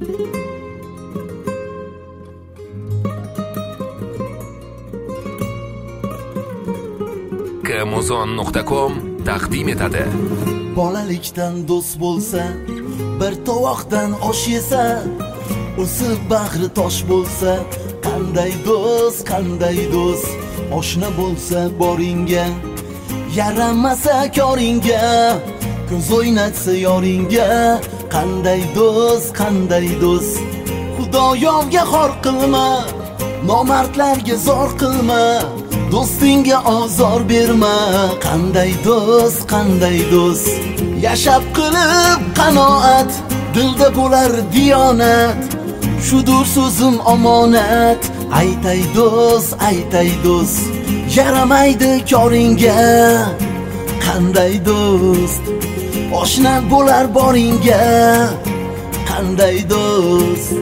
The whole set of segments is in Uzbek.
Kmuzon.com taqdim etadi. Bolalikdan do'st bo'lsa, bir tovoqdan osh yesa, o'sib bag'ri tosh bo'lsa, qanday do'st, qanday do'st. Oshna bo'lsa boringga, yaramasa koringga, ko'z o'ynatsa yoringga, qanday do'st, qanday do'st. Xudoyomga xor qilma, nomardlarga zor qilma, do'stingga ozor berma, qanday do'st, qanday do'st. Yashab qilib qanoat, dilda bo'lar diyonat, shudur so'zim omonat. Aytay do'st, aytay do'st, yaramaydi koringga, qanday do'st. Oshna bo'lar boringga, qanday do'st.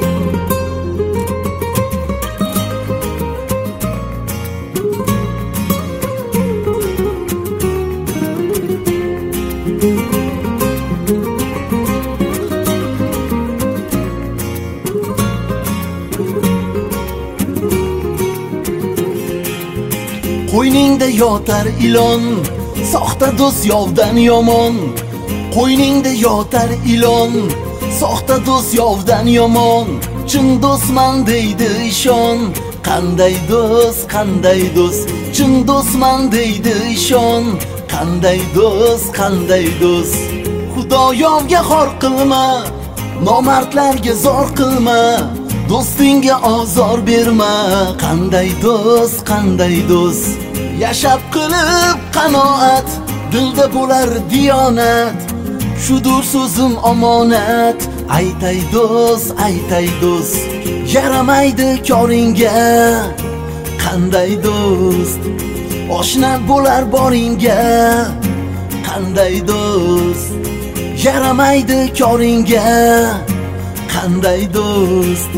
Qo'yningda yotar ilon, soxta do'st yovdan yomon. Qo'yningda yotar ilon, soxta do'st yovdan yomon. Chin do'stman deydi ishon, qanday do'st, qanday do'st. Chin do'stman deydi ishon, qanday do'st, qanday do'st. Xudoyomga xor qilma, nomardlarga zor qilma, do'stingga ozor berma, qanday do'st, qanday do'st. Yashab qilib qanoat, dilda bo'lar diyonat, shudur so'zim omonat. Aytay do'st, aytay do'st, yaramaydi koringga, qanday do'st. Oshna bo'lar boringga, qanday do'st. Yaramaydi koringga, qanday do'st.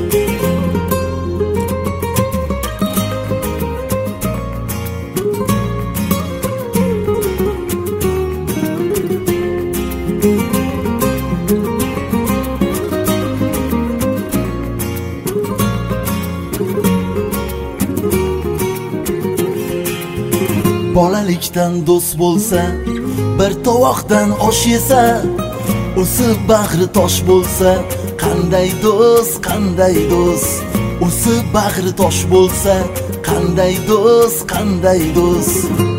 Bolalikdan do'st bo'lsa, bir tovoqdan osh yesa, o'sib bag'ri tosh bo'lsa, qanday do'st, qanday do'st. O'sib bag'ri tosh bo'lsa, qanday do'st, qanday do'st.